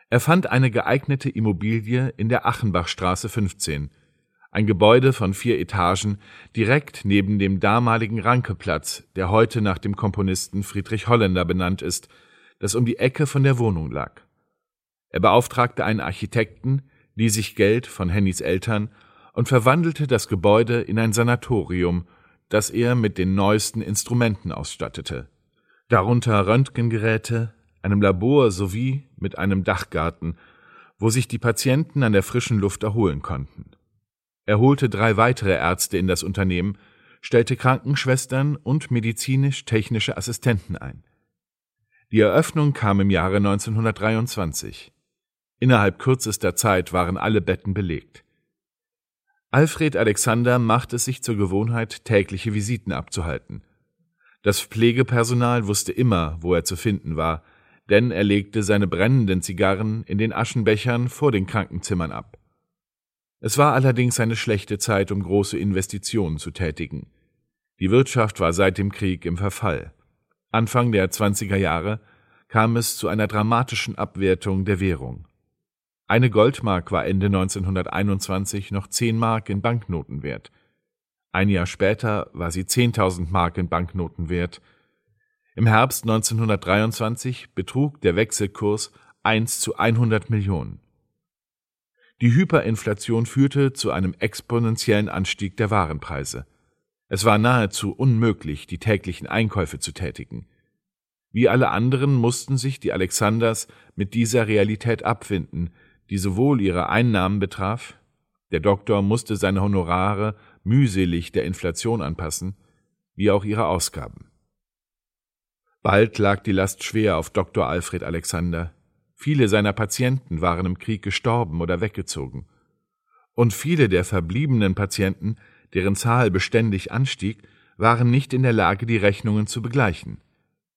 Er fand eine geeignete Immobilie in der Achenbachstraße 15, ein Gebäude von 4 Etagen direkt neben dem damaligen Rankeplatz, der heute nach dem Komponisten Friedrich Holländer benannt ist, das um die Ecke von der Wohnung lag. Er beauftragte einen Architekten, lieh sich Geld von Hennys Eltern und verwandelte das Gebäude in ein Sanatorium, das er mit den neuesten Instrumenten ausstattete, darunter Röntgengeräte, einem Labor sowie mit einem Dachgarten, wo sich die Patienten an der frischen Luft erholen konnten. Er holte 3 weitere Ärzte in das Unternehmen, stellte Krankenschwestern und medizinisch-technische Assistenten ein. Die Eröffnung kam im Jahre 1923. Innerhalb kürzester Zeit waren alle Betten belegt. Alfred Alexander machte es sich zur Gewohnheit, tägliche Visiten abzuhalten. Das Pflegepersonal wusste immer, wo er zu finden war, denn er legte seine brennenden Zigarren in den Aschenbechern vor den Krankenzimmern ab. Es war allerdings eine schlechte Zeit, um große Investitionen zu tätigen. Die Wirtschaft war seit dem Krieg im Verfall. Anfang der 20er Jahre kam es zu einer dramatischen Abwertung der Währung. Eine Goldmark war Ende 1921 noch 10 Mark in Banknoten wert. Ein Jahr später war sie 10.000 Mark in Banknoten wert. Im Herbst 1923 betrug der Wechselkurs 1 zu 100 Millionen. Die Hyperinflation führte zu einem exponentiellen Anstieg der Warenpreise. Es war nahezu unmöglich, die täglichen Einkäufe zu tätigen. Wie alle anderen mussten sich die Alexanders mit dieser Realität abfinden, die sowohl ihre Einnahmen betraf, der Doktor musste seine Honorare mühselig der Inflation anpassen, wie auch ihre Ausgaben. Bald lag die Last schwer auf Dr. Alfred Alexander. Viele seiner Patienten waren im Krieg gestorben oder weggezogen. Und viele der verbliebenen Patienten, deren Zahl beständig anstieg, waren nicht in der Lage, die Rechnungen zu begleichen.